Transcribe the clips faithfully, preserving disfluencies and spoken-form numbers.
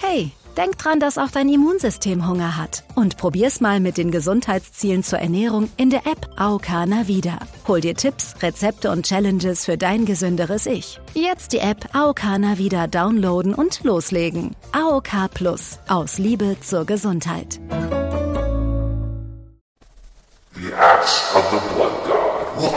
Hey, denk dran, dass auch dein Immunsystem Hunger hat. Und probier's mal mit den Gesundheitszielen zur Ernährung in der App A O K Navida. Hol dir Tipps, Rezepte und Challenges für dein gesünderes Ich. Jetzt die App A O K Navida downloaden und loslegen. A O K Plus. Aus Liebe zur Gesundheit. The Axe of the Blood God.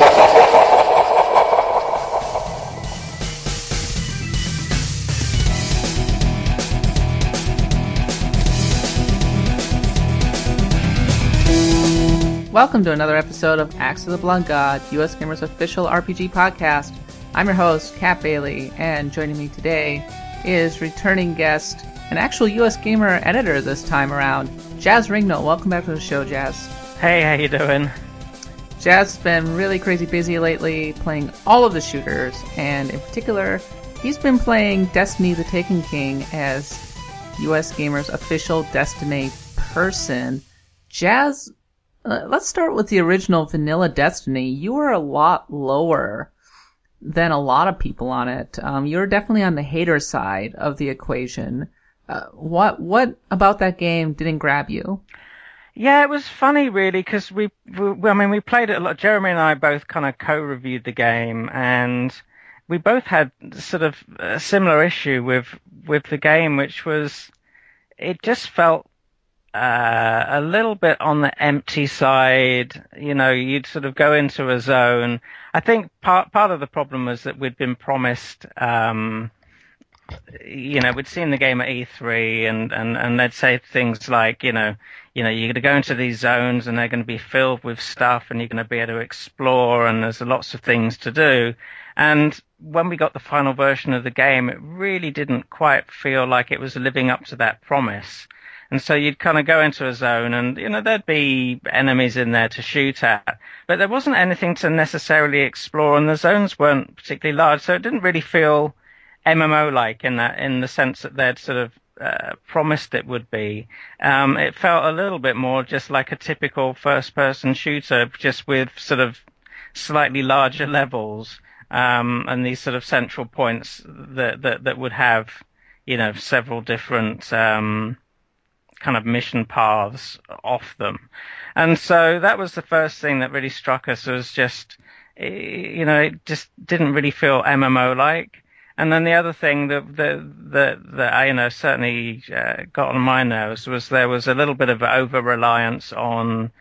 Welcome to another episode of Axe of the Blood God, U S Gamer's official R P G podcast. I'm your host, Kat Bailey, and joining me today is returning guest, an actual U S Gamer editor this time around, Jazz Ringnall. Welcome back to the show, Jazz. Hey, how you doing? Jazz has been really crazy busy lately, playing all of the shooters, and in particular, he's been playing Destiny the Taken King as U S Gamer's official Destiny person. Jazz, Uh, let's start with the original vanilla Destiny. You were a lot lower than a lot of people on it. Um, you were definitely on the hater side of the equation. Uh, what what about that game didn't grab you? Yeah, it was funny, really, because we, we, I mean, we played it a lot. Jeremy and I both kind of co-reviewed the game, and we both had sort of a similar issue with with the game, which was it just felt Uh, a little bit on the empty side. You know, you'd sort of go into a zone. I think part part of the problem was that we'd been promised, um, you know, we'd seen the game at E three, and, and, and they'd say things like, you know, you know, you're going to go into these zones and they're going to be filled with stuff and you're going to be able to explore and there's lots of things to do. And when we got the final version of the game, it really didn't quite feel like it was living up to that promise. And so you'd kind of go into a zone and, you know, there'd be enemies in there to shoot at, but there wasn't anything to necessarily explore, and the zones weren't particularly large, so it didn't really feel M M O-like in that, in the sense that they'd sort of uh, promised it would be. Um, it felt a little bit more just like a typical first-person shooter, just with sort of slightly larger levels, um, and these sort of central points that, that, that would have, you know, several different, um, kind of mission paths off them. And so that was the first thing that really struck us, was just, you know, it just didn't really feel M M O-like. And then the other thing that, that, that, that I, you know, certainly uh, got on my nerves was there was a little bit of over-reliance on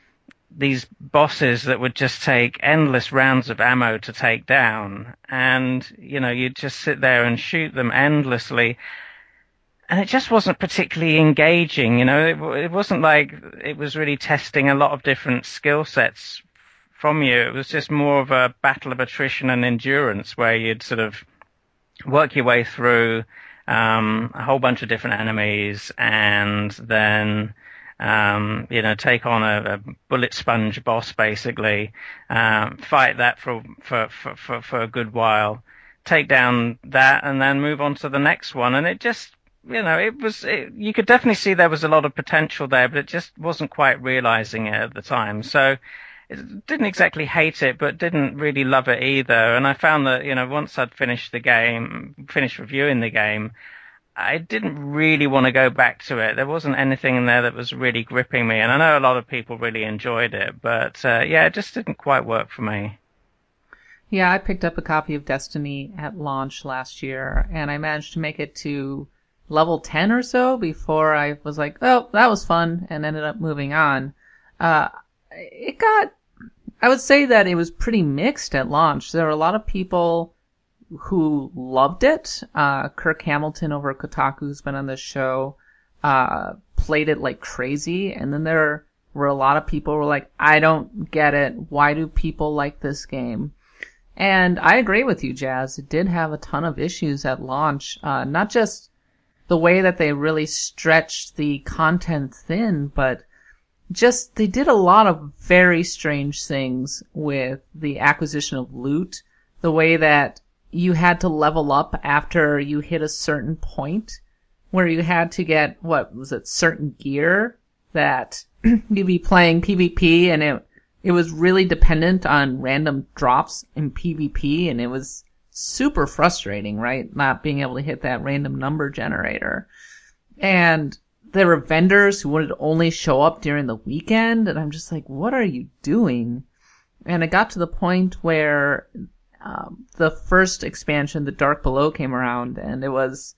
these bosses that would just take endless rounds of ammo to take down. And, you know, you'd just sit there and shoot them endlessly. And it just wasn't particularly engaging, you know. It, it wasn't like it was really testing a lot of different skill sets from you. It was just more of a battle of attrition and endurance, where you'd sort of work your way through um, a whole bunch of different enemies, and then um, you know, take on a, a bullet sponge boss, basically, um, fight that for, for for for for a good while, take down that, and then move on to the next one. And it just, you know, it was, it, you could definitely see there was a lot of potential there, but it just wasn't quite realizing it at the time. So it didn't exactly hate it, but didn't really love it either. And I found that, you know, once I'd finished the game, finished reviewing the game, I didn't really want to go back to it. There wasn't anything in there that was really gripping me. And I know a lot of people really enjoyed it, but uh, yeah, it just didn't quite work for me. Yeah, I picked up a copy of Destiny at launch last year, and I managed to make it to level ten or so before I was like, oh, that was fun, and ended up moving on. Uh, it got, I would say that it was pretty mixed at launch. There were a lot of people who loved it. Uh, Kirk Hamilton over at Kotaku, who's been on this show, uh, played it like crazy. And then there were a lot of people who were like, I don't get it. Why do people like this game? And I agree with you, Jazz. It did have a ton of issues at launch. Uh, not just the way that they really stretched the content thin, but just they did a lot of very strange things with the acquisition of loot, the way that you had to level up after you hit a certain point, where you had to get, what was it, certain gear that you'd be playing PvP, and it it was really dependent on random drops in PvP, and it was super frustrating, right? Not being able to hit that random number generator. And there were vendors who would only show up during the weekend, and I'm just like, what are you doing? And it got to the point where um, the first expansion, The Dark Below, came around, and it was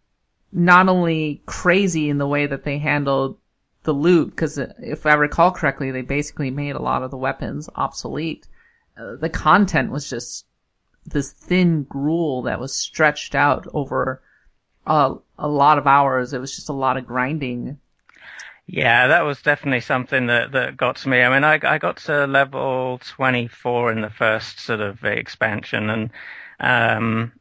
not only crazy in the way that they handled the loot, because if I recall correctly, they basically made a lot of the weapons obsolete. Uh, the content was just this thin gruel that was stretched out over a, a lot of hours. It was just a lot of grinding. Yeah, that was definitely something that, that got to me. I mean, I, I got to level twenty-four in the first sort of expansion, and, um,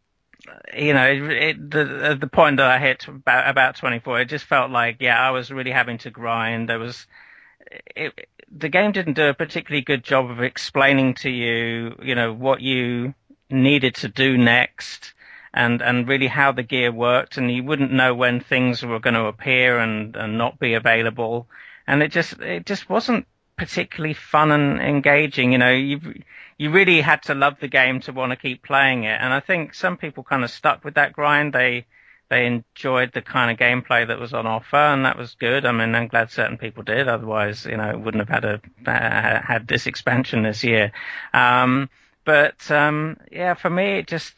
you know, it, it, the, the point that I hit about, about twenty-four, it just felt like, yeah, I was really having to grind. There was, it, the game didn't do a particularly good job of explaining to you, you know, what you needed to do next. And, and really how the gear worked, and you wouldn't know when things were going to appear and, and not be available. And it just, it just wasn't particularly fun and engaging. You know, you, you really had to love the game to want to keep playing it. And I think some people kind of stuck with that grind. They, they enjoyed the kind of gameplay that was on offer, and that was good. I mean, I'm glad certain people did. Otherwise, you know, it wouldn't have had a, uh, had this expansion this year. Um, but, um, yeah, for me, it just,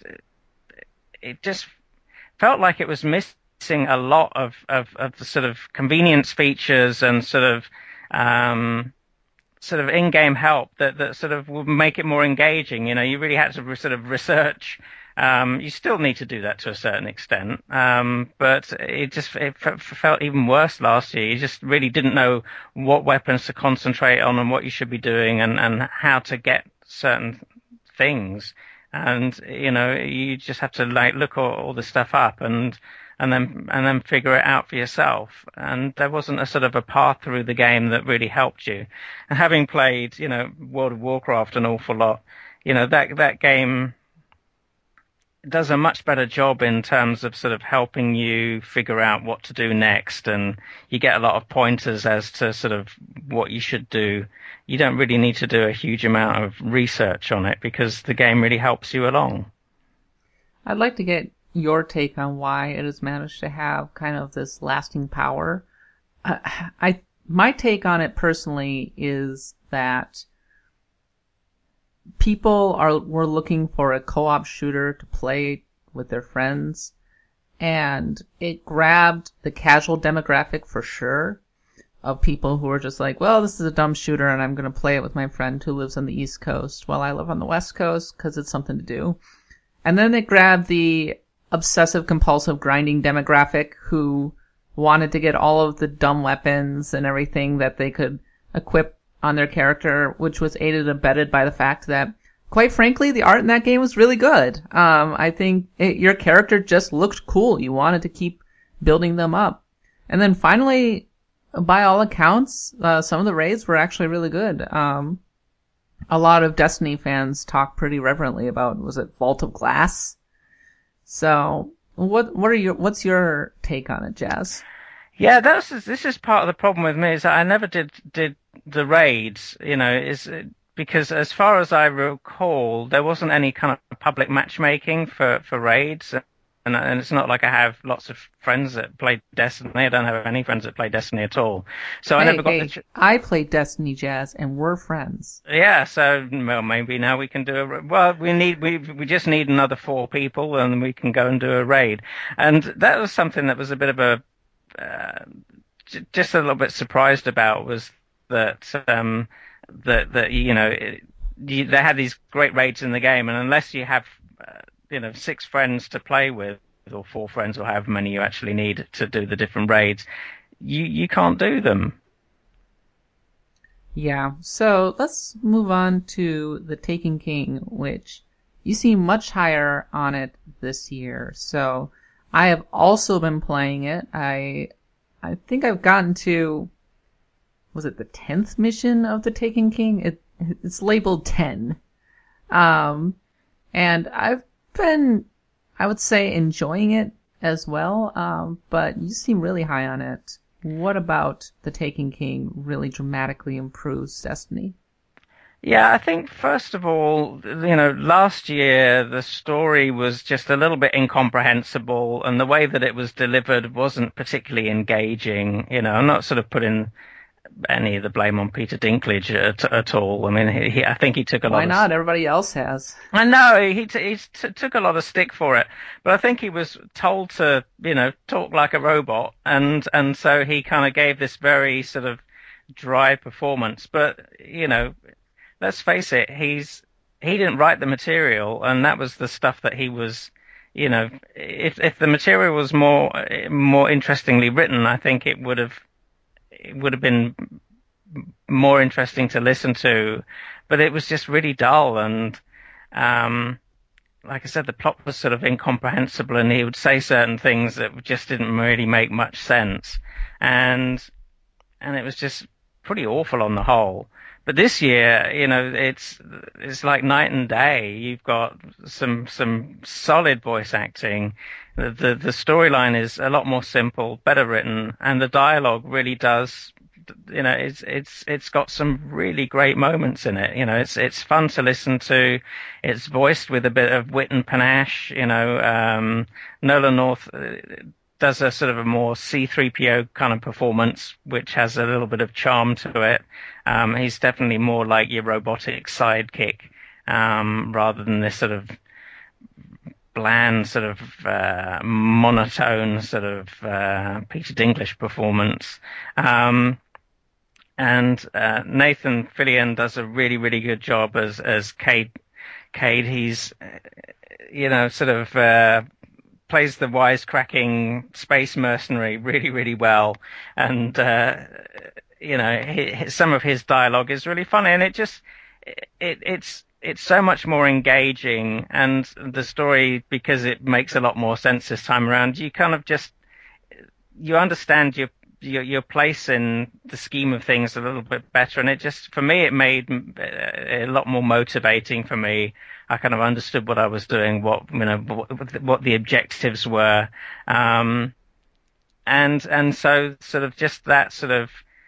it just felt like it was missing a lot of, of, of the sort of convenience features and sort of, um, sort of in-game help that, that sort of would make it more engaging. You know, you really had to re- sort of research. Um, you still need to do that to a certain extent. Um, but it just, it f- felt even worse last year. You just really didn't know what weapons to concentrate on and what you should be doing, and, and how to get certain things. And, you know, you just have to like look all, all this stuff up and, and then, and then figure it out for yourself. And there wasn't a sort of a path through the game that really helped you. And having played, you know, World of Warcraft an awful lot, you know, that, that game does a much better job in terms of sort of helping you figure out what to do next. And you get a lot of pointers as to sort of what you should do. You don't really need to do a huge amount of research on it because the game really helps you along. I'd like to get your take on why it has managed to have kind of this lasting power. Uh, I, my take on it personally is that people are were looking for a co-op shooter to play with their friends, and it grabbed the casual demographic for sure, of people who are just like, well, this is a dumb shooter and I'm going to play it with my friend who lives on the East Coast while I live on the West Coast because it's something to do. And then it grabbed the obsessive compulsive grinding demographic who wanted to get all of the dumb weapons and everything that they could equip on their character, which was aided and abetted by the fact that, quite frankly, the art in that game was really good. Um, I think it, your character just looked cool. You wanted to keep building them up. And then finally, by all accounts, uh, some of the raids were actually really good. Um, a lot of Destiny fans talk pretty reverently about, was it Vault of Glass? So, what what are your what's your take on it, Jazz? Yeah, that's this is part of the problem with me, is that I never did did the raids. You know, is because as far as I recall, there wasn't any kind of public matchmaking for for raids. And, and it's not like I have lots of friends that play Destiny. I don't have any friends that play Destiny at all. So hey, I never got hey, the... Ch- I played Destiny, Jazz, and we're friends. Yeah, so well, maybe now we can do a... Well, we need we we just need another four people, and we can go and do a raid. And that was something that was a bit of a... Uh, j- just a little bit surprised about, was that, um, that, that you know, it, you, they had these great raids in the game, and unless you have... Uh, you know, six friends to play with, or four friends, or however many you actually need to do the different raids, you you can't do them. Yeah, so let's move on to The Taken King, which you seem much higher on it this year. So I have also been playing it. I I think I've gotten to, was it the tenth mission of The Taken King? It it's labeled ten. Um, and I've been, I would say, enjoying it as well, um, but you seem really high on it. What about The Taken King really dramatically improves Destiny? Yeah, I think first of all, you know, last year the story was just a little bit incomprehensible, and the way that it was delivered wasn't particularly engaging. You know, I'm not sort of putting any of the blame on Peter Dinklage at, at all. I mean, he, he, I think he took a Why lot. not? Of, Everybody else has. I know he t- he t- took a lot of stick for it, but I think he was told to, you know, talk like a robot, and and so he kind of gave this very sort of dry performance. But you know. Let's face it, he's he didn't write the material, and that was the stuff that he was, you know, if if the material was more more interestingly written, I think it would have it would have been more interesting to listen to, but it was just really dull, and um, like I said, the plot was sort of incomprehensible, and he would say certain things that just didn't really make much sense, and and it was just pretty awful on the whole. But this year, you know, it's it's like night and day. You've got some some solid voice acting. The the, the storyline is a lot more simple, better written, and the dialogue really does. You know, it's it's it's got some really great moments in it. You know, it's it's fun to listen to. It's voiced with a bit of wit and panache. You know, um, Nolan North does a sort of a more C three P O kind of performance, which has a little bit of charm to it. Um, he's definitely more like your robotic sidekick, um, rather than this sort of bland, sort of uh, monotone sort of uh, Peter Dinklage performance. Um, and uh, Nathan Fillion does a really, really good job as as Cade. Cade, he's, you know, sort of. Uh, plays the wisecracking space mercenary really, really well, and uh, you know, he, some of his dialogue is really funny, and it just it it's it's so much more engaging, and the story, because it makes a lot more sense this time around, you kind of just you understand your your, your place in the scheme of things a little bit better, and it just, for me, it made a lot more motivating for me. I kind of understood what I was doing, what, you know, what, what the objectives were. Um, and, and so sort of just that sort of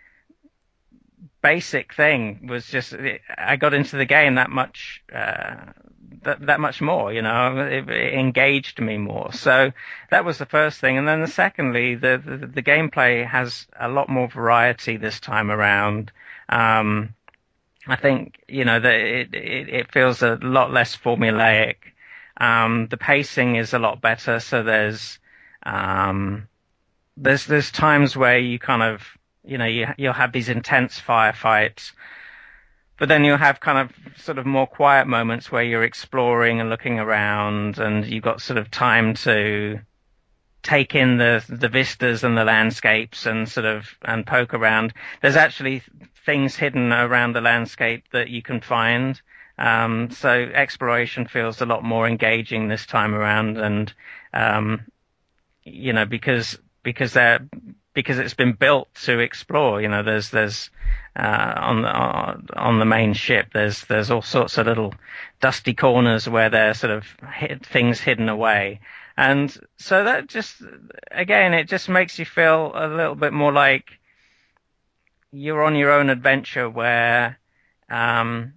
basic thing was just, I got into the game that much, uh, that, that much more, you know, it, it engaged me more. So that was the first thing. And then the secondly, the, the, the gameplay has a lot more variety this time around. Um, I think, you know, that it, it, it feels a lot less formulaic. Um, the pacing is a lot better. So there's, um, there's, there's times where you kind of, you know, you, you'll have these intense firefights, but then you'll have kind of sort of more quiet moments where you're exploring and looking around, and you've got sort of time to take in the, the vistas and the landscapes and sort of, and poke around. There's actually things hidden around the landscape that you can find. Um, so exploration feels a lot more engaging this time around, and, um, you know, because, because they're, because it's been built to explore, you know, there's, there's, uh, on the, on the main ship, there's, there's all sorts of little dusty corners where there's sort of hid, things hidden away. And so that just, again, it just makes you feel a little bit more like you're on your own adventure where, um,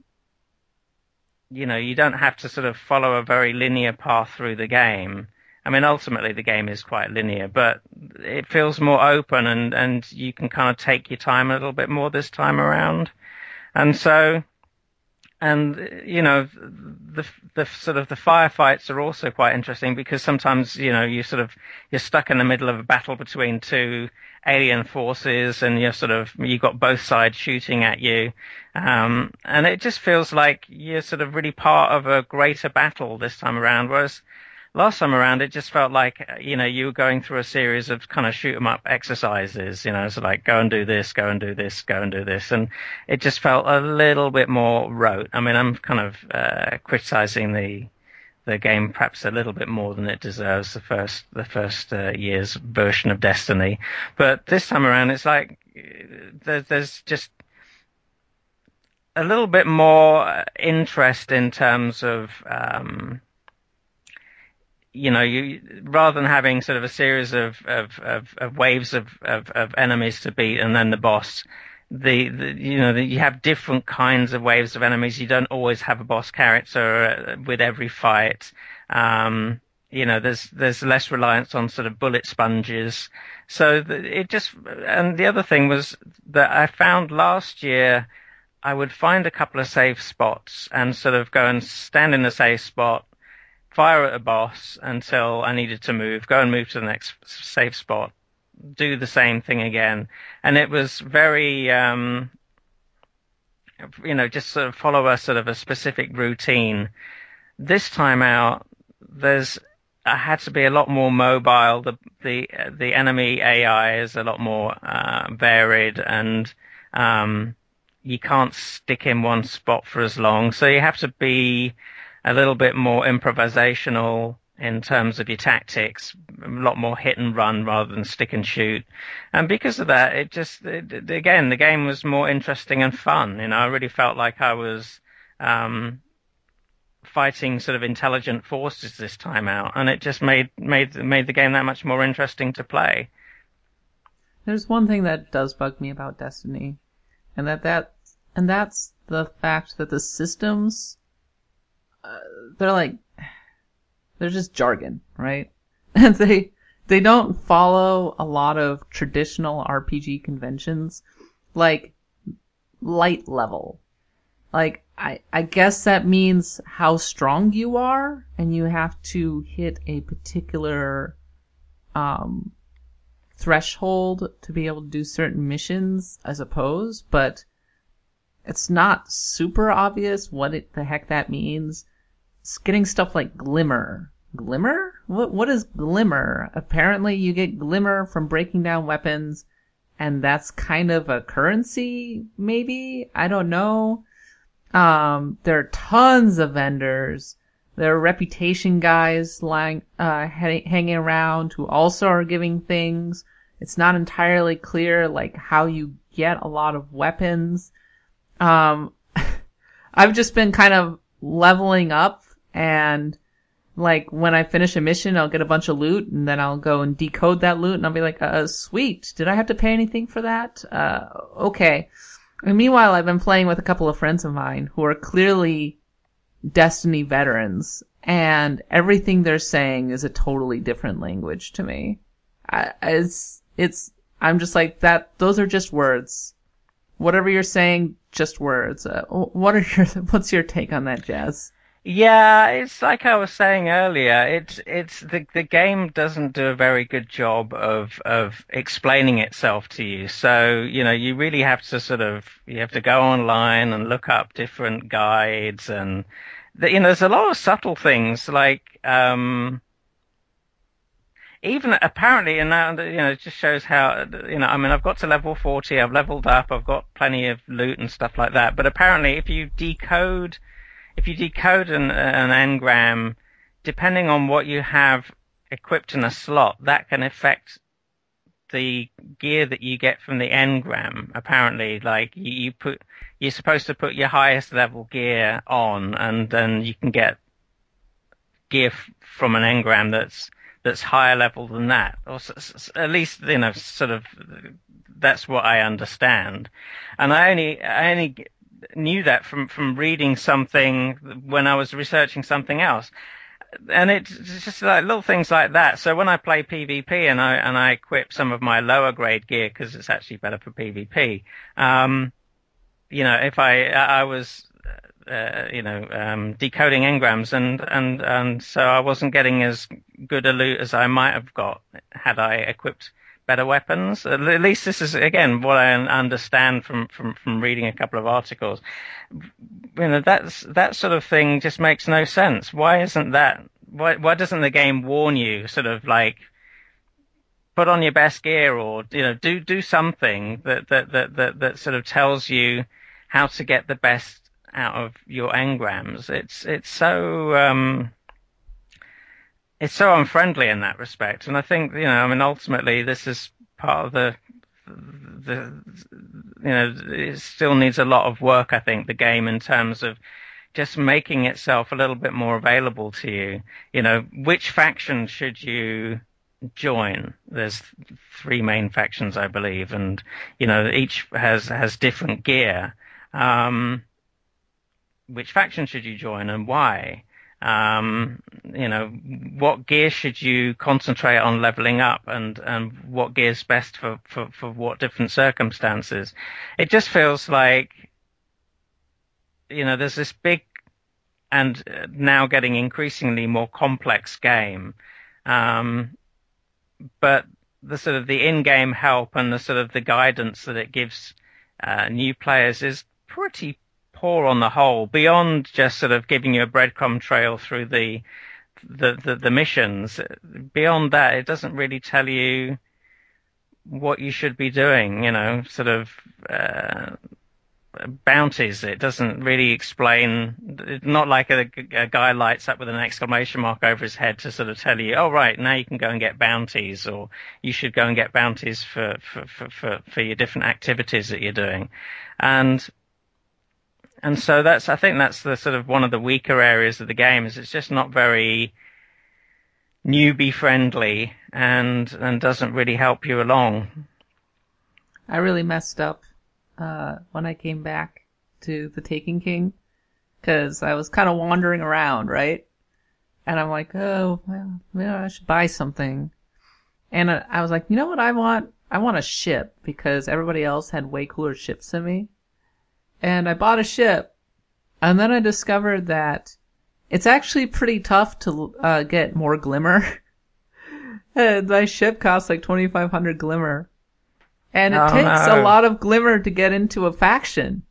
you know, you don't have to sort of follow a very linear path through the game. I mean, ultimately the game is quite linear, but it feels more open, and, and you can kind of take your time a little bit more this time around. And so, and, you know, the, the sort of the firefights are also quite interesting, because sometimes, you know, you sort of, you're stuck in the middle of a battle between two alien forces, and you're sort of, you've got both sides shooting at you. Um, and it just feels like you're sort of really part of a greater battle this time around, whereas last time around, it just felt like, you know, you were going through a series of kind of shoot 'em up exercises, you know, so like go and do this, go and do this, go and do this. And it just felt a little bit more rote. I mean, I'm kind of, uh, criticizing the, the game perhaps a little bit more than it deserves, the first, the first, uh, year's version of Destiny. But this time around, it's like, there, there's just a little bit more interest in terms of, um, you know, you, rather than having sort of a series of, of, of, of waves of, of, of enemies to beat and then the boss, the, the you know the, you have different kinds of waves of enemies. You don't always have a boss character with every fight. Um, you know, there's there's less reliance on sort of bullet sponges. So the, it just and the other thing was that I found last year I would find a couple of safe spots and sort of go and stand in a safe spot, fire at a boss until I needed to move, go and move to the next safe spot, do the same thing again. And it was very, um, you know, just sort of follow a sort of a specific routine. This time out, there's, I had to be a lot more mobile. The, the, the enemy A I is a lot more, uh, varied, and, um, you can't stick in one spot for as long. So you have to be a little bit more improvisational in terms of your tactics, a lot more hit and run rather than stick and shoot. And because of that, it just, it, again, the game was more interesting and fun. You know, I really felt like I was, um, fighting sort of intelligent forces this time out, and it just made, made, made the game that much more interesting to play. There's one thing that does bug me about Destiny, and that, that, and that's the fact that the systems, uh, they're like, they're just jargon, right? And they, they don't follow a lot of traditional R P G conventions, like light level. Like, I, I guess that means how strong you are, and you have to hit a particular, um, threshold to be able to do certain missions, I suppose, but it's not super obvious what it, the heck that means. It's getting stuff like Glimmer. Glimmer? What, what is Glimmer? Apparently you get Glimmer from breaking down weapons, and that's kind of a currency, maybe? I don't know. Um, there are tons of vendors. There are reputation guys lying, uh, ha- hanging around who also are giving things. It's not entirely clear, like, how you get a lot of weapons. Um, I've just been kind of leveling up, and, like, when I finish a mission, I'll get a bunch of loot, and then I'll go and decode that loot, and I'll be like, uh, sweet. Did I have to pay anything for that? Uh, okay. And meanwhile, I've been playing with a couple of friends of mine who are clearly Destiny veterans, and everything they're saying is a totally different language to me. I, it's, it's, I'm just like, that, those are just words. Whatever you're saying, just words. Uh, what are your, what's your take on that, Jazz? Yeah, it's like I was saying earlier. It's it's the the game doesn't do a very good job of of explaining itself to you. So you know you really have to sort of you have to go online and look up different guides, and the, you know there's a lot of subtle things like um even apparently, and that you know it just shows how you know I mean I've got to level forty, I've leveled up, I've got plenty of loot and stuff like that. But apparently, if you decode If you decode an, an engram, depending on what you have equipped in a slot, that can affect the gear that you get from the engram. Apparently, like you, you put, you're supposed to put your highest level gear on, and then you can get gear f- from an engram that's that's higher level than that, or s- s- at least you know, sort of. That's what I understand, and I only, I only. knew that from, from reading something when I was researching something else. And it's just like little things like that. So when I play PvP and I, and I equip some of my lower grade gear, because it's actually better for PvP, um, you know, if I, I was, uh, you know, um, decoding engrams and, and, and so I wasn't getting as good a loot as I might have got had I equipped better weapons. At least this is, again, what I understand from, from, from reading a couple of articles. You know, that's, that sort of thing just makes no sense. Why isn't that, why, why doesn't the game warn you, sort of like, put on your best gear, or, you know, do, do something that, that, that, that, that sort of tells you how to get the best out of your engrams? It's, it's so, um, It's so unfriendly in that respect, and I think you know. I mean, ultimately, this is part of the, the, you know, it still needs a lot of work. I think the game in terms of just making itself a little bit more available to you. You know, which faction should you join. There's three main factions, I believe, and you know each has has different gear. Um, which faction should you join and why? Um, you know, what gear should you concentrate on leveling up, and and what gear's best for for for what different circumstances? It just feels like, you know, there's this big and now getting increasingly more complex game. Um, but the sort of the in-game help and the sort of the guidance that it gives uh, new players is pretty poor on the whole, beyond just sort of giving you a breadcrumb trail through the the, the, the missions. Beyond that, it doesn't really tell you what you should be doing, you know, sort of uh, bounties. It doesn't really explain. It's not like a, a guy lights up with an exclamation mark over his head to sort of tell you, oh, right, now you can go and get bounties, or you should go and get bounties for, for, for, for, for your different activities that you're doing. And and so that's, I think that's the sort of one of the weaker areas of the game, is it's just not very newbie friendly and and doesn't really help you along. I really messed up uh, when I came back to the Taken King, because I was kind of wandering around, right? And I'm like, oh, well, well, I should buy something. And I, I was like, you know what I want? I want a ship, because everybody else had way cooler ships than me. And I bought a ship, and then I discovered that it's actually pretty tough to uh, get more glimmer. And my ship costs like twenty-five hundred glimmer. And it oh, takes no. a lot of glimmer to get into a faction.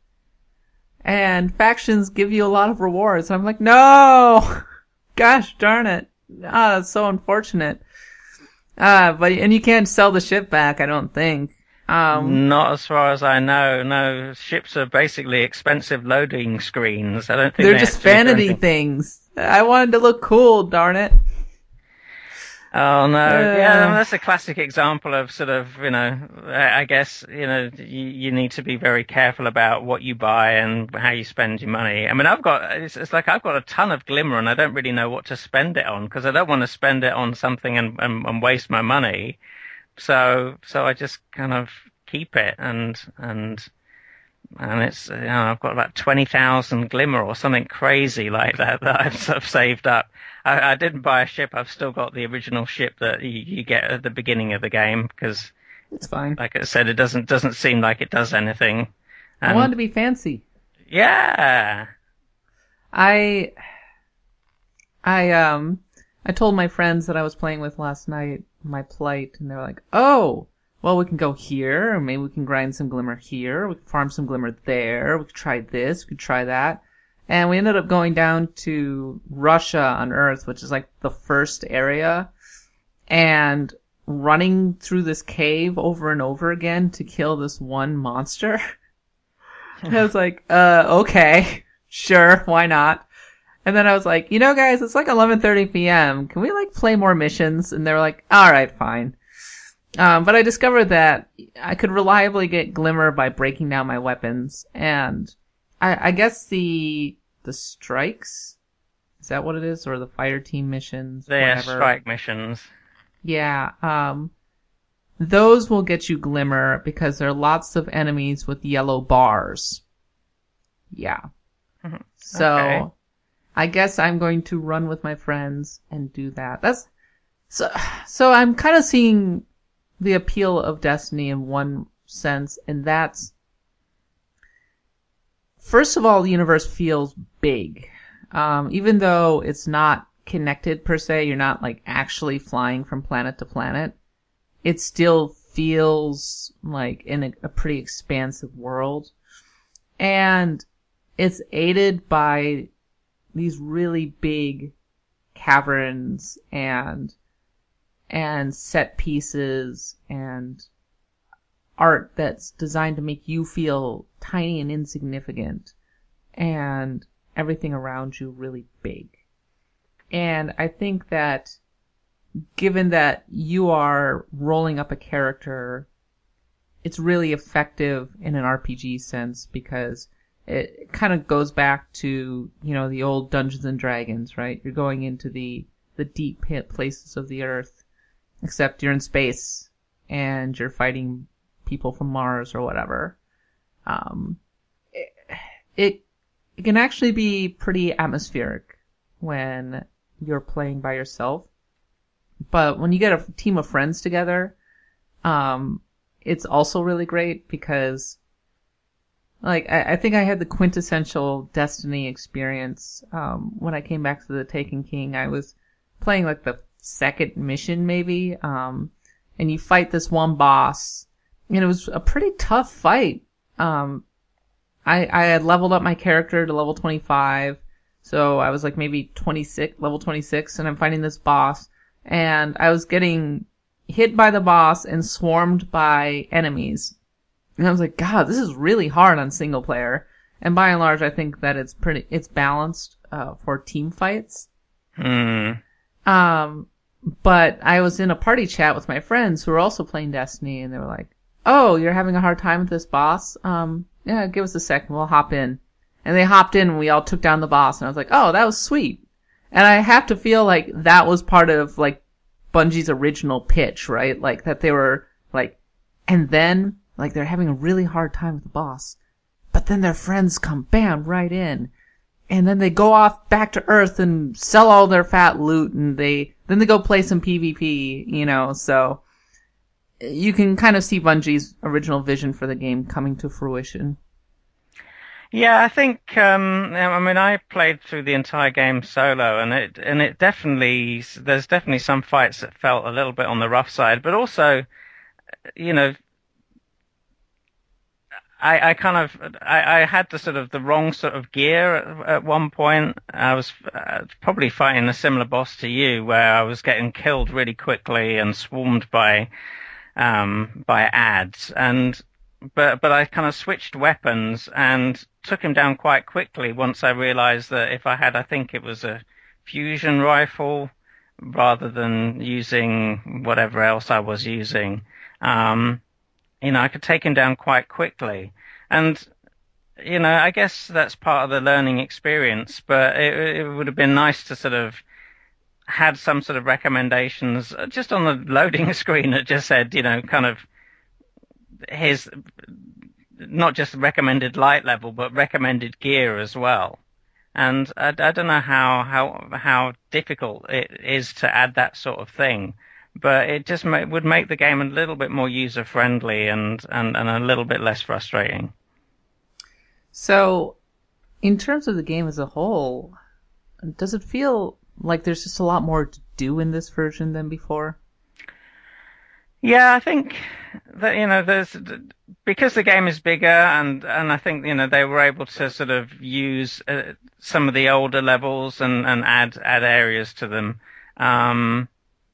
And factions give you a lot of rewards. And I'm like, no! Gosh darn it. Ah, that's so unfortunate. Uh, but, and you can't sell the ship back, I don't think. Um, Not as far as I know. No, ships are basically expensive loading screens. I don't think they're they just actually do vanity anything. things. I wanted to look cool, darn it. Oh no! Uh, yeah, that's a classic example of sort of, you know, I I guess, you know, you, you need to be very careful about what you buy and how you spend your money. I mean, I've got, it's, it's like I've got a ton of glimmer and I don't really know what to spend it on, because I don't want to spend it on something and, and, and waste my money. So, so I just kind of keep it, and, and, and it's, you know, I've got about twenty thousand glimmer or something crazy like that that I've sort of saved up. I, I didn't buy a ship. I've still got the original ship that you, you get at the beginning of the game, because, It's fine. like I said, it doesn't, doesn't seem like it does anything. I Um, wanted to be fancy. yeah. I, I, um, I told my friends that I was playing with last night my plight, and they were like, oh, well, we can go here, or maybe we can grind some glimmer here, we can farm some glimmer there, we could try this, we could try that. And we ended up going down to Russia on Earth, which is like the first area, and running through this cave over and over again to kill this one monster. I was like, uh, okay, sure, why not? And then I was like, you know, guys, it's like eleven thirty p.m. Can we, like, play more missions? And they were like, all right, fine. Um, but I discovered that I could reliably get glimmer by breaking down my weapons. And I, I guess the the strikes, is that what it is? Or the fire team missions? They're whatever. strike missions. Yeah, um, those will get you glimmer because there are lots of enemies with yellow bars. Yeah. So, Okay. I guess I'm going to run with my friends and do that. That's, so, so I'm kind of seeing the appeal of Destiny in one sense, and that's, first of all, the universe feels big. Um, even though it's not connected per se, you're not like actually flying from planet to planet, it still feels like in a, a pretty expansive world. And it's aided by these really big caverns and and set pieces and art that's designed to make you feel tiny and insignificant, and everything around you really big. And I think that given that you are rolling up a character, it's really effective in an R P G sense, because it kind of goes back to, you know, the old Dungeons and Dragons, right? You're going into the, the deep pit places of the earth except you're in space and you're fighting people from Mars or whatever. Um, it, it, it can actually be pretty atmospheric when you're playing by yourself. But when you get a team of friends together, um, it's also really great because, like, I, I think I had the quintessential Destiny experience, um, when I came back to the Taken King. I was playing, like, the second mission, maybe, um, and you fight this one boss, and it was a pretty tough fight. Um, I, I had leveled up my character to level twenty-five, so I was, like, maybe twenty-six, level twenty-six, and I'm fighting this boss, and I was getting hit by the boss and swarmed by enemies. And I was like, God, this is really hard on single player. And by and large, I think that it's pretty, it's balanced, uh, for team fights. Hmm. Um, but I was in a party chat with my friends who were also playing Destiny, and they were like, oh, you're having a hard time with this boss? Um, yeah, give us a second, we'll hop in. And they hopped in and we all took down the boss, and I was like, oh, that was sweet. And I have to feel like that was part of, like, Bungie's original pitch, right? Like, that they were, like, and then, like, they're having a really hard time with the boss. But then their friends come, bam, right in. And then they go off back to Earth and sell all their fat loot, and they, then they go play some PvP, you know, so you can kind of see Bungie's original vision for the game coming to fruition. Yeah, I think, um, I mean, I played through the entire game solo, and it, and it definitely, there's definitely some fights that felt a little bit on the rough side, but also, you know, I, I kind of, I, I had the sort of the wrong sort of gear at, at one point. I was uh, probably fighting a similar boss to you, where I was getting killed really quickly and swarmed by, um, by ads, and, but, but I kind of switched weapons and took him down quite quickly once I realized that if I had, I think it was a fusion rifle rather than using whatever else I was using, um, you know, I could take him down quite quickly. And, you know, I guess that's part of the learning experience, but it, it would have been nice to sort of had some sort of recommendations just on the loading screen that just said, you know, kind of his, not just recommended light level, but recommended gear as well. And I, I don't know how, how, how difficult it is to add that sort of thing, but it just may, would make the game a little bit more user friendly and, and, and a little bit less frustrating. So, in terms of the game as a whole, does it feel like there's just a lot more to do in this version than before? Yeah, I think that, you know, there's, because the game is bigger, and, and I think, you know, they were able to sort of use uh, some of the older levels and, and add, add areas to them. Um,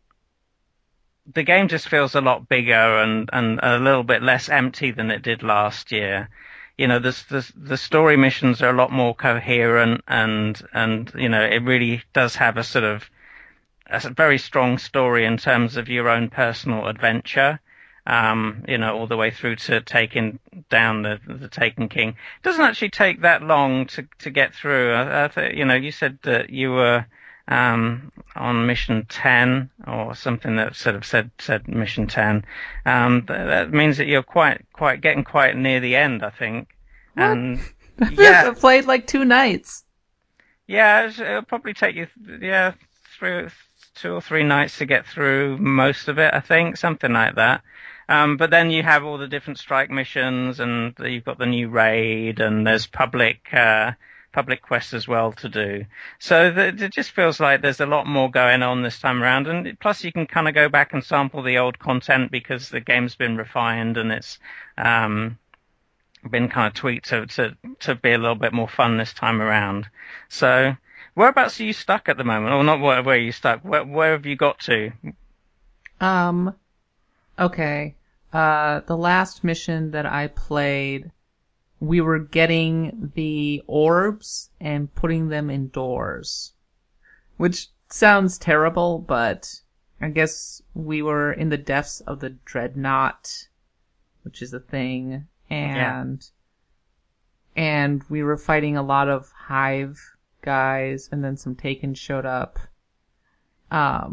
the game just feels a lot bigger and, and a little bit less empty than it did last year. You know, the, the, the story missions are a lot more coherent, and, and, you know, it really does have a sort of, a very strong story in terms of your own personal adventure, um, you know, all the way through to taking down the, the Taken King. It doesn't actually take that long to, to get through. I, I th- you know, you said that you were, um, on mission ten or something that sort of said, said mission ten. Um, th- that means that you're quite, quite getting quite near the end, I think. What? And yeah, I played like two nights. Yeah, it'll probably take you, yeah, through, two or three nights to get through most of it, I think, something like that. Um, but then you have all the different strike missions, and you've got the new raid, and there's public, uh, public quests as well to do. So the, it just feels like there's a lot more going on this time around, and plus you can kind of go back and sample the old content because the game's been refined and it's, um, been kind of tweaked to, to, to be a little bit more fun this time around. So, whereabouts are you stuck at the moment? Or not where, where are you stuck? Where, where have you got to? Um, okay. Uh, the last mission that I played, we were getting the orbs and putting them in doors. Which sounds terrible, but I guess we were in the depths of the Dreadnought, which is a thing, and, yeah. and we were fighting a lot of Hive guys, and then some Taken showed up. Um,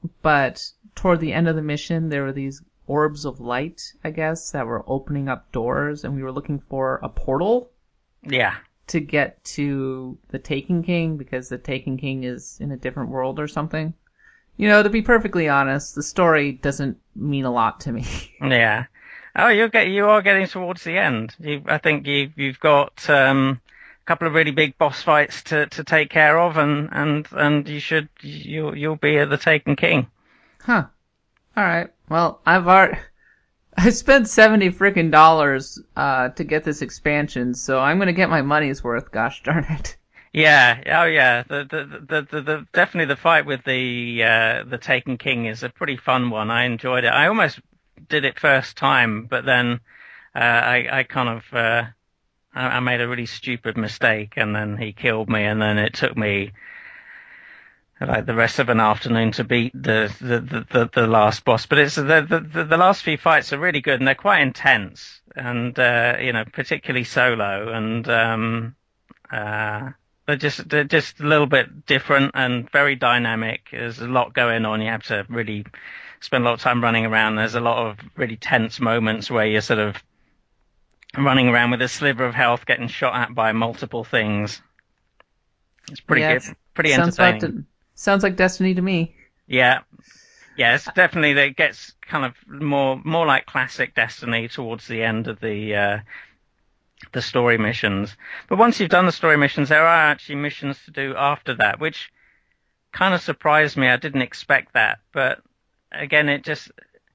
but toward the end of the mission, there were these orbs of light, I guess, that were opening up doors, and we were looking for a portal. Yeah. To get to the Taken King, because the Taken King is in a different world or something. You know, to be perfectly honest, the story doesn't mean a lot to me. Yeah. Oh, you're get you are getting towards the end. You, I think you you've got um, a couple of really big boss fights to, to take care of, and, and, and you should you'll you'll be at the Taken King. Huh. All right. Well, I've already I spent seventy frickin' dollars uh to get this expansion, so I'm gonna get my money's worth. Gosh darn it. Yeah. Oh, yeah. The the the the, the definitely the fight with the uh, the Taken King is a pretty fun one. I enjoyed it. I almost did it first time, but then uh, I I kind of uh, I, I made a really stupid mistake, and then he killed me, and then it took me like the rest of an afternoon to beat the the the, the, the last boss. But it's the, the the last few fights are really good, and they're quite intense, and uh, you know, particularly solo, and um, uh, they're just they're just a little bit different and very dynamic. There's a lot going on. You have to really spend a lot of time running around. There's a lot of really tense moments where you're sort of running around with a sliver of health, getting shot at by multiple things. It's pretty Yeah, good, pretty sounds entertaining. Like sounds like Destiny to me. Yeah. Yeah, it's definitely, it gets kind of more, more like classic Destiny towards the end of the, uh, the story missions. But once you've done the story missions, there are actually missions to do after that, which kind of surprised me. I didn't expect that. But again, it just,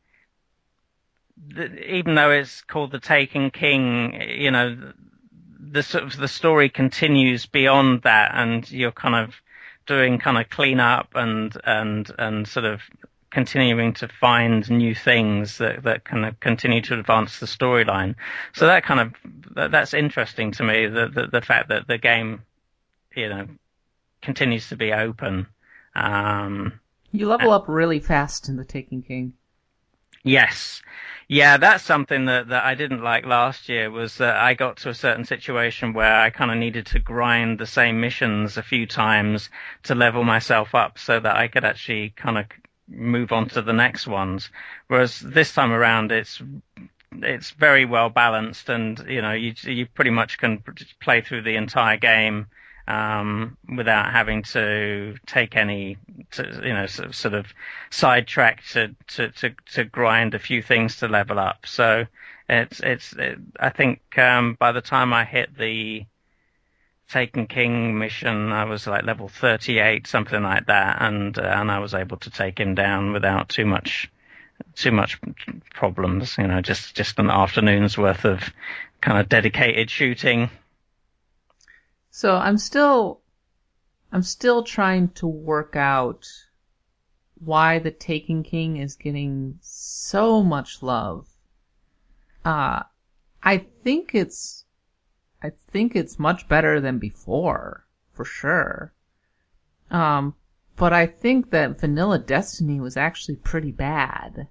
even though it's called The Taken King, you know, the sort of, the story continues beyond that, and you're kind of doing kind of clean up and, and, and sort of continuing to find new things that, that kind of continue to advance the storyline. So that kind of, that, that's interesting to me, the, the, the fact that the game, you know, continues to be open. Um, you level up really fast in The Taken King. Yes. Yeah, that's something that, that I didn't like last year, was that I got to a certain situation where I kind of needed to grind the same missions a few times to level myself up so that I could actually kind of move on to the next ones. Whereas this time around, it's it's very well balanced, and you know, you you pretty much can play through the entire game um, without having to take any, to, you know, sort of, sort of sidetrack to, to, to, to grind a few things to level up. So it's, it's, it, I think, um, by the time I hit the Taken King mission, I was like level thirty-eight, something like that. And, uh, and I was able to take him down without too much, too much problems, you know, just, just an afternoon's worth of kind of dedicated shooting. So I'm still, I'm still trying to work out why the Taken King is getting so much love. Uh, I think it's, I think it's much better than before, for sure. Um, but I think that Vanilla Destiny was actually pretty bad.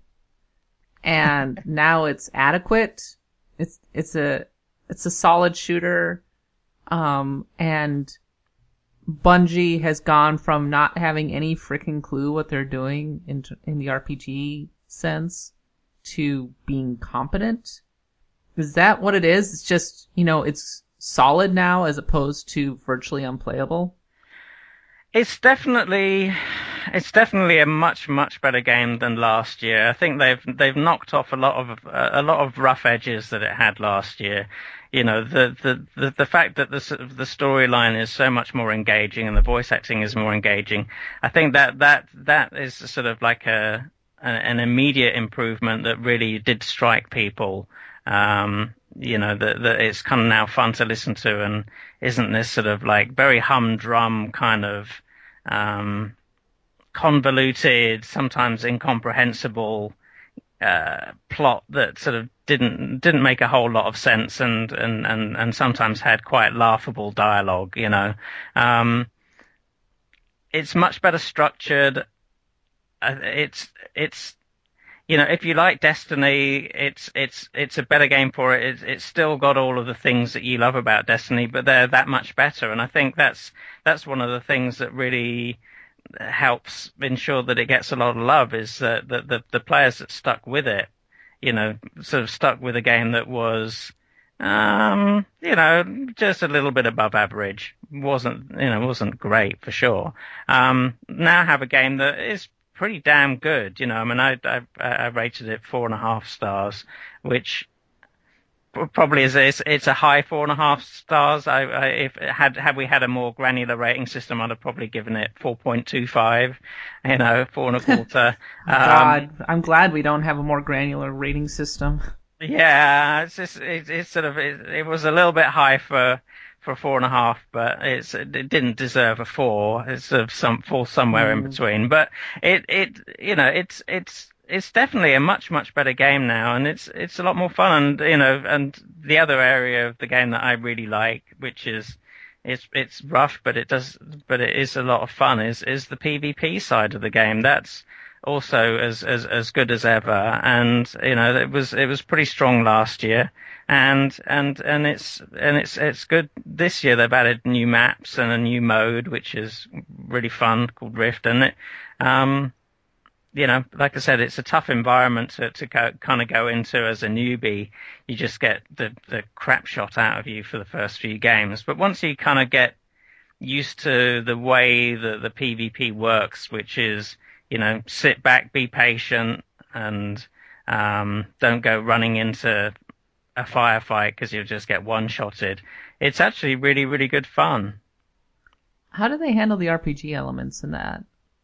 And now it's adequate. It's, it's a, it's a solid shooter. Um, and Bungie has gone from not having any freaking clue what they're doing in, in the R P G sense to being competent. Is that what it is? It's just, you know, it's solid now as opposed to virtually unplayable. It's definitely, it's definitely a much, much better game than last year. I think they've, they've knocked off a lot of, uh, a lot of rough edges that it had last year. You know, the, the, the, the fact that the, the storyline is so much more engaging and the voice acting is more engaging. I think that, that, that is sort of like a, a an immediate improvement that really did strike people. Um, you know, that, that it's kind of now fun to listen to and isn't this sort of like very humdrum kind of, um, convoluted, sometimes incomprehensible, uh, plot that sort of didn't, didn't make a whole lot of sense and, and, and, and sometimes had quite laughable dialogue, you know. Um, it's much better structured. Uh, it's, it's, you know, if you like Destiny, it's, it's, it's a better game for it. It's, it's still got all of the things that you love about Destiny, but they're that much better. And I think that's, that's one of the things that really, helps ensure that it gets a lot of love is that the, the, the players that stuck with it, you know, sort of stuck with a game that was, um, you know, just a little bit above average. Wasn't, you know, wasn't great for sure. Um, now have a game that is pretty damn good. You know, I mean, I, I, I rated it four and a half stars, which probably is, it's, it's a high four and a half stars. I, I, if had, had we had a more granular rating system, I'd have probably given it four point two five, you know, four and a quarter. God, um, I'm glad we don't have a more granular rating system. Yeah, it's just, it, it's sort of, it, it was a little bit high for, for four and a half, but it's, it didn't deserve a four. It's sort of some, fall somewhere mm. in between, but it, it, you know, it's, it's, it's definitely a much, much better game now, and it's it's a lot more fun. And you know, and the other area of the game that I really like, which is it's it's rough, but it does, but it is a lot of fun. Is is the PvP side of the game? That's also as as as good as ever. And you know, it was it was pretty strong last year, and and and it's and it's it's good this year. They've added new maps and a new mode, which is really fun, called Rift, and it. Um, You know, like I said, it's a tough environment to, to go, kind of go into as a newbie. You just get the, the crap shot out of you for the first few games. But once you kind of get used to the way that the PvP works, which is, you know, sit back, be patient, and um, don't go running into a firefight because you'll just get one-shotted. It's actually really, really good fun. How do they handle the R P G elements in that?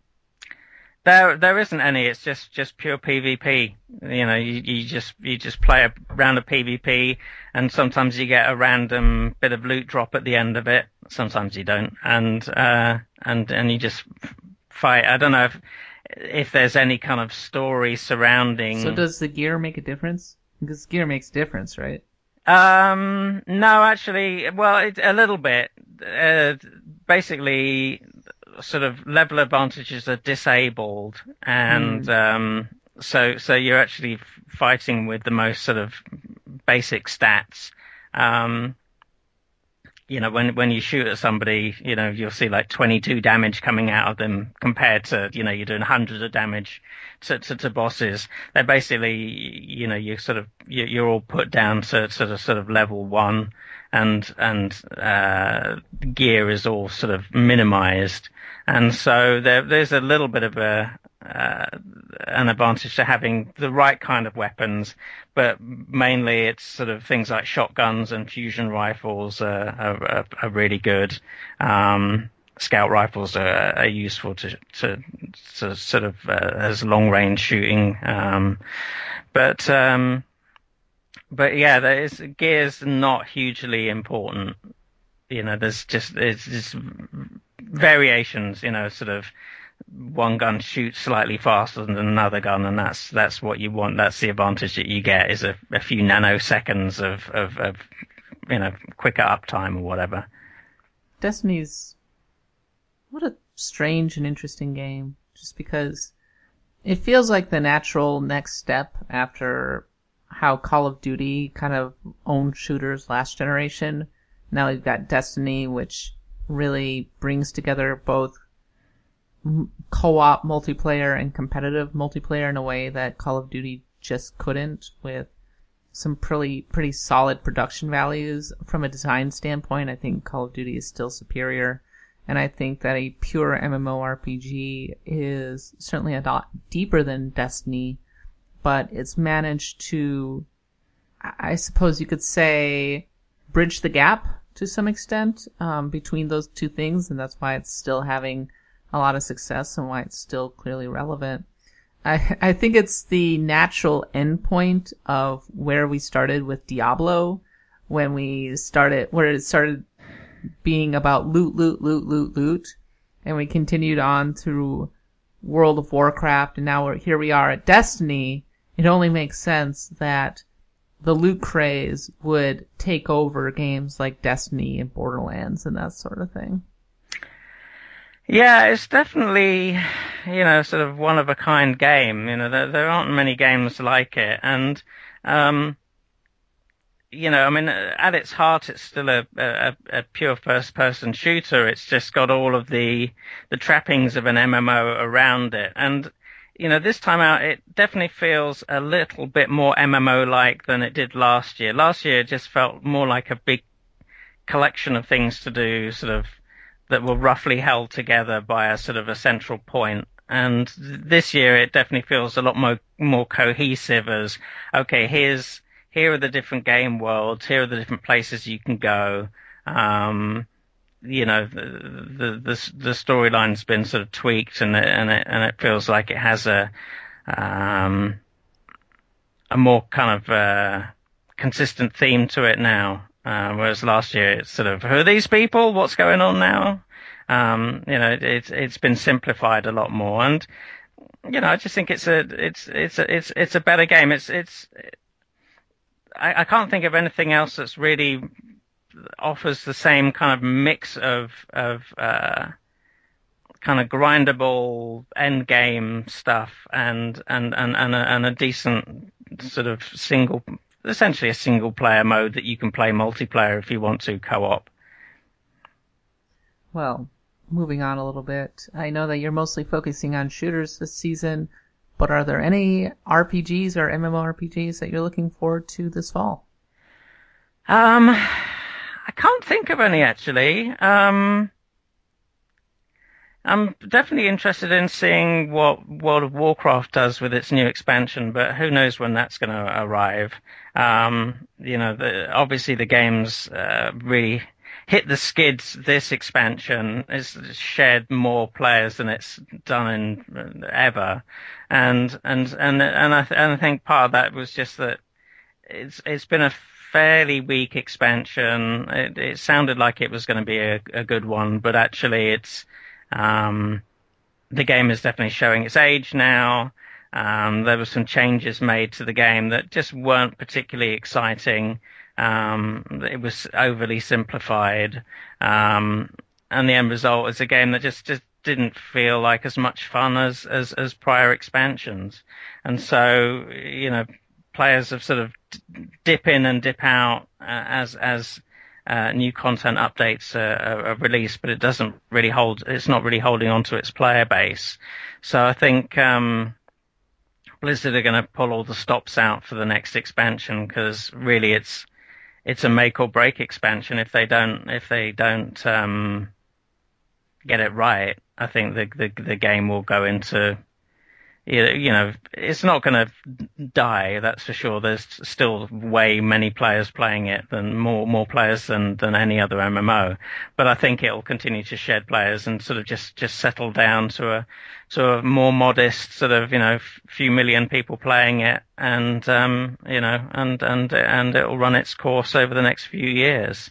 There, there isn't any. It's just, just pure PvP. You know, you, you just, you just play a round of PvP, and sometimes you get a random bit of loot drop at the end of it. Sometimes you don't, and uh, and and you just fight. I don't know if if there's any kind of story surrounding. So does the gear make a difference? Because gear makes a difference, right? Um, no, actually, well, it, a little bit. Uh, basically. Sort of level advantages are disabled, and mm. um, so so you're actually fighting with the most sort of basic stats. Um, you know, when when you shoot at somebody, you know, you'll see like twenty-two damage coming out of them compared to, you know, you're doing hundreds of damage to, to, to bosses. They're basically, you know, you sort of you're all put down to sort of sort of level one, and and uh, gear is all sort of minimized. And so there, there's a little bit of a uh, an advantage to having the right kind of weapons, but mainly it's sort of things like shotguns and fusion rifles are, are, are really good. Um, scout rifles are, are useful to, to, to sort of uh, as long range shooting. Um, but um, but yeah, there is gear's not hugely important. You know, there's just it's just variations. You know, sort of one gun shoots slightly faster than another gun, and that's that's what you want. That's the advantage that you get, is a, a few nanoseconds of, of of you know quicker uptime or whatever. Destiny's what a strange and interesting game, just because it feels like the natural next step after how Call of Duty kind of owned shooters last generation. Now you've got Destiny, which really brings together both co-op multiplayer and competitive multiplayer in a way that Call of Duty just couldn't, with some pretty pretty solid production values. From a design standpoint, I think Call of Duty is still superior, and I think that a pure MMORPG is certainly a lot deeper than Destiny, but it's managed to, I suppose you could say, bridge the gap to some extent um, between those two things, and that's why it's still having a lot of success and why it's still clearly relevant. I I think it's the natural endpoint of where we started with Diablo, when we started, where it started being about loot, loot, loot, loot, loot, and we continued on through World of Warcraft, and now we're, here we are at Destiny. It only makes sense that the loot craze would take over games like Destiny and Borderlands and that sort of thing. Yeah, it's definitely, you know, sort of one of a kind game. You know, there, there aren't many games like it. And, um, you know, I mean, at its heart, it's still a, a, a pure first-person shooter. It's just got all of the the trappings of an M M O around it. And, you know, this time out, it definitely feels a little bit more M M O-like than it did last year. Last year, it just felt more like a big collection of things to do, sort of, that were roughly held together by a sort of a central point. And this year, it definitely feels a lot more more cohesive as, okay, here's here are the different game worlds, here are the different places you can go. Um, you know, the the the, the storyline's been sort of tweaked, and it, and it and it feels like it has a um, a more kind of uh, consistent theme to it now. Uh, whereas last year it's sort of, who are these people? What's going on now? Um, you know, it's it's been simplified a lot more, and you know, I just think it's a it's it's a, it's it's a better game. It's it's I, I can't think of anything else that's really offers the same kind of mix of of uh, kind of grindable end game stuff and and and and a, and a decent sort of single, essentially a single player mode that you can play multiplayer if you want to co-op. Well, moving on a little bit, I know that you're mostly focusing on shooters this season, but are there any R P Gs or MMORPGs that you're looking forward to this fall? Um, I can't think of any, actually. Um, I'm definitely interested in seeing what World of Warcraft does with its new expansion, but who knows when that's going to arrive. Um, you know, the, obviously the game's uh, really hit the skids this expansion. It's shared more players than it's done in ever. And, and, and, and I, th- and I think part of that was just that it's, it's been a fairly weak expansion. It, it sounded like it was going to be a, a good one, but actually it's, um, the game is definitely showing its age now. Um, there were some changes made to the game that just weren't particularly exciting. Um, it was overly simplified. Um, and the end result is a game that just, just didn't feel like as much fun as, as, as prior expansions. And so, you know, players have sort of dip in and dip out uh, as, as, uh, new content updates are, are released, but it doesn't really hold, it's not really holding on to its player base. So I think, um, Blizzard are going to pull all the stops out for the next expansion, because really it's, it's a make or break expansion. If they don't, if they don't, um, get it right, I think the, the, the game will go into, you know, it's not going to die, that's for sure. There's still way many players playing it, than more, more players than, than any other M M O. But I think it'll continue to shed players and sort of just, just settle down to a, to a more modest sort of, you know, few million people playing it, and, um, you know, and, and, and it'll run its course over the next few years.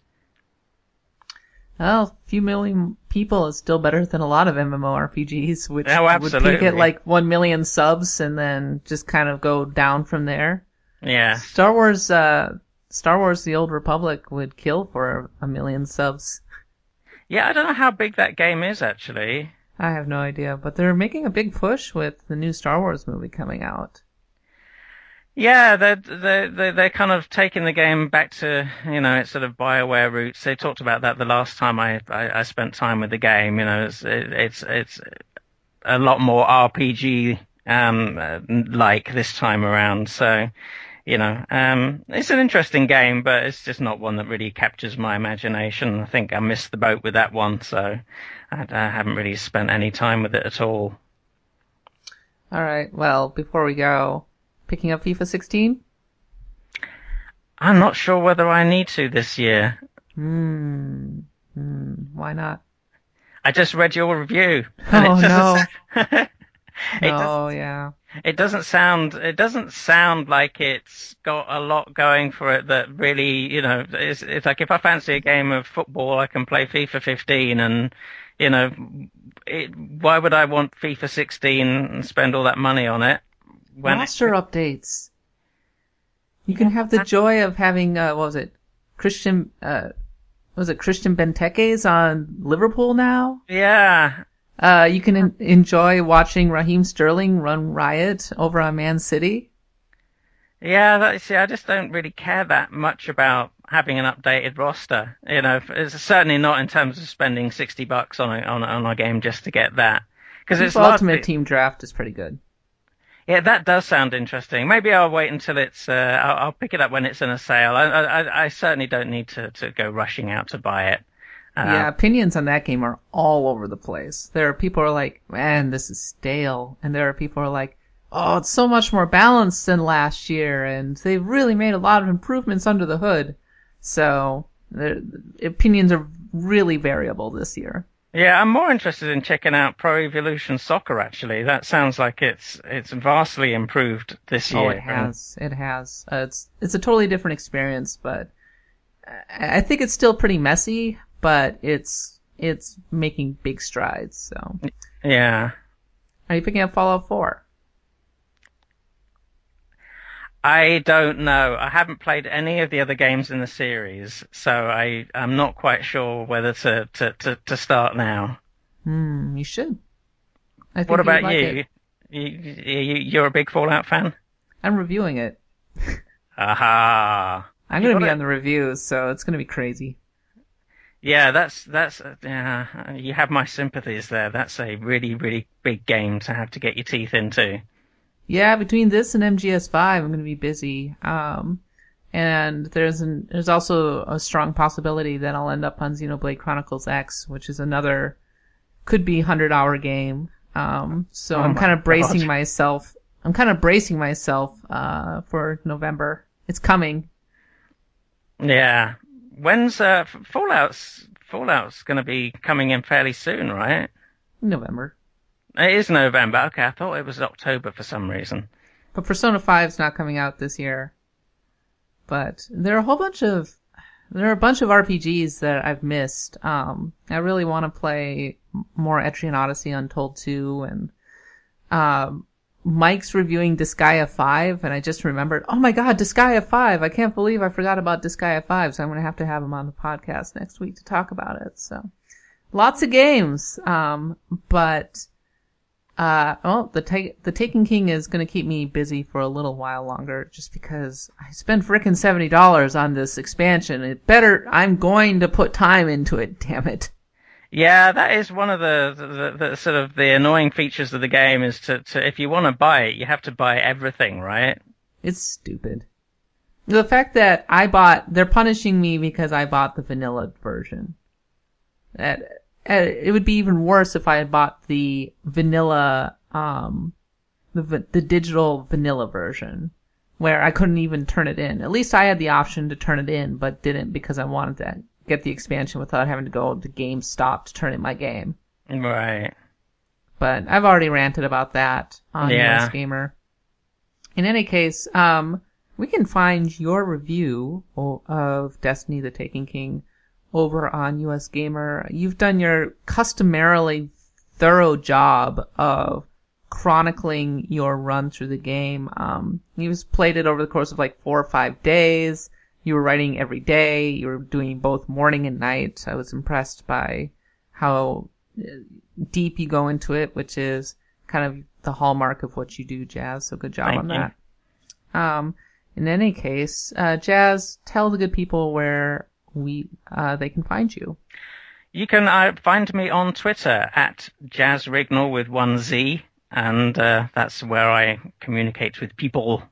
Well, a few million people is still better than a lot of MMORPGs, which oh, would peak at like one million subs and then just kind of go down from there. Yeah. Star Wars, uh, Star Wars The Old Republic would kill for a million subs. Yeah, I don't know how big that game is, actually. I have no idea, but they're making a big push with the new Star Wars movie coming out. Yeah, they're, they're, they're kind of taking the game back to, you know, its sort of BioWare roots. They talked about that the last time I, I, I spent time with the game. You know, it's, it, it's, it's a lot more R P G, um, like this time around. So, you know, um, it's an interesting game, but it's just not one that really captures my imagination. I think I missed the boat with that one, so I, I haven't really spent any time with it at all. All right. Well, before we go, picking up FIFA sixteen? I'm not sure whether I need to this year. Hmm. Hmm. Why not? I just read your review. Oh no. it oh yeah. It doesn't sound. It doesn't sound like it's got a lot going for it that really, you know, it's, it's like if I fancy a game of football, I can play FIFA fifteen, and you know, it, why would I want FIFA sixteen and spend all that money on it? When roster it, updates. You can have the joy of having uh, what was it, Christian? Uh, was it Christian Benteke's on Liverpool now? Yeah. Uh, you can en- enjoy watching Raheem Sterling run riot over on Man City. Yeah, that, see, I just don't really care that much about having an updated roster. You know, it's certainly not in terms of spending sixty bucks on a, on a, on a game just to get that. Because it's FIFA Ultimate largely, Team Draft is pretty good. yeah, that does sound interesting. Maybe I'll wait until it's, uh, I'll, I'll pick it up when it's in a sale. I, I, I certainly don't need to, to go rushing out to buy it. Uh, Yeah, opinions on that game are all over the place. There are people who are like, man, this is stale. And there are people who are like, oh, it's so much more balanced than last year, and they've really made a lot of improvements under the hood. So, the, the opinions are really variable this year. Yeah, I'm more interested in checking out Pro Evolution Soccer, actually. That sounds like it's it's vastly improved this year. Oh, it has. It has. Uh, it's it's a totally different experience, but I I think it's still pretty messy, but it's it's making big strides, so. Yeah. Are you picking up Fallout four? I don't know. I haven't played any of the other games in the series, so I, I'm not quite sure whether to, to, to, to start now. Hmm, you should. I think What you'd about like you? it. You, you? You're a big Fallout fan? I'm reviewing it. Aha. I'm You going to be gotta- on the reviews, so it's going to be crazy. Yeah, that's, that's, uh, yeah, you have my sympathies there. That's a really, really big game to have to get your teeth into. Yeah, between this and M G S five, I'm going to be busy. Um, and there's an there's also a strong possibility that I'll end up on Xenoblade Chronicles X, which is another could be hundred hour game. Um, so Oh I'm my kind of bracing God. myself. I'm kind of bracing myself uh, for November. It's coming. Yeah. When's, uh, Fallout's, Fallout's gonna be coming in fairly soon, right? November. It is November. Okay, I thought it was October for some reason. But Persona five's not coming out this year. But there are a whole bunch of there are a bunch of R P Gs that I've missed. Um, I really want to play more Etrian Odyssey Untold two, and um, Mike's reviewing Disgaea five, and I just remembered, oh my god, Disgaea five! I can't believe I forgot about Disgaea five, so I'm going to have to have him on the podcast next week to talk about it. So, lots of games, um, but. Uh, well, the ta- the Taken King is going to keep me busy for a little while longer, just because I spent frickin' seventy dollars on this expansion. It better, I'm going to put time into it, damn it. Yeah, that is one of the, the, the sort of the annoying features of the game is to, to if you want to buy it, you have to buy everything, right? It's stupid. The fact that I bought, they're punishing me because I bought the vanilla version. That, uh, it would be even worse if I had bought the vanilla, um, the va- the digital vanilla version, where I couldn't even turn it in. At least I had the option to turn it in, but didn't because I wanted to get the expansion without having to go to GameStop to turn in my game. Right. But I've already ranted about that on Yeah. U S Gamer. In any case, um, we can find your review o- of Destiny: The Taken King over on U S Gamer. You've done your customarily thorough job of chronicling your run through the game. Um, you've played it over the course of like four or five days. You were writing every day. You were doing both morning and night. I was impressed by how uh, deep you go into it, which is kind of the hallmark of what you do, Jazz. So good job Thank on you. that. Um, in any case, uh, Jazz, tell the good people where we uh, they can find you. You can uh, find me on Twitter at JazzRignal with one Z, and uh, that's where I communicate with people.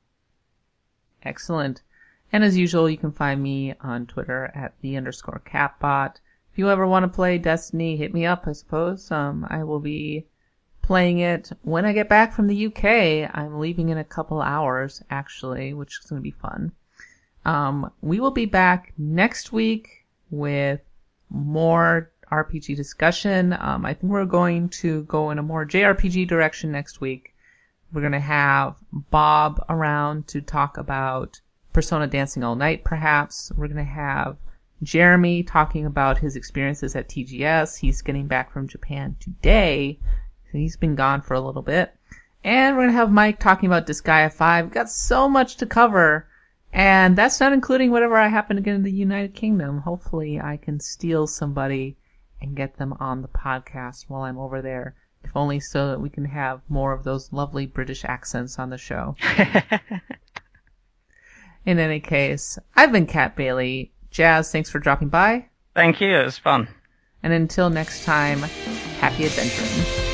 Excellent. And as usual, you can find me on Twitter at the underscore capbot. If you ever want to play Destiny, hit me up, I suppose. Um, I will be playing it when I get back from the U K. I'm leaving in a couple hours, actually, which is going to be fun. Um, we will be back next week with more R P G discussion. Um, I think we're going to go in a more J R P G direction next week. We're going to have Bob around to talk about Persona Dancing All Night, perhaps. We're going to have Jeremy talking about his experiences at T G S. He's getting back from Japan today. So he's been gone for a little bit. And we're going to have Mike talking about Disgaea five. We've got so much to cover. And that's not including whatever I happen to get in the United Kingdom. Hopefully I can steal somebody and get them on the podcast while I'm over there. If only so that we can have more of those lovely British accents on the show. In any case, I've been Kat Bailey. Jazz, thanks for dropping by. Thank you. It was fun. And until next time, happy adventuring.